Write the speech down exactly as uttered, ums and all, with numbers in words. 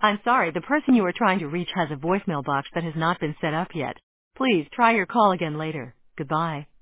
I'm sorry, the person you are trying to reach has a voicemail box that has not been set up yet. Please try your call again later. Goodbye.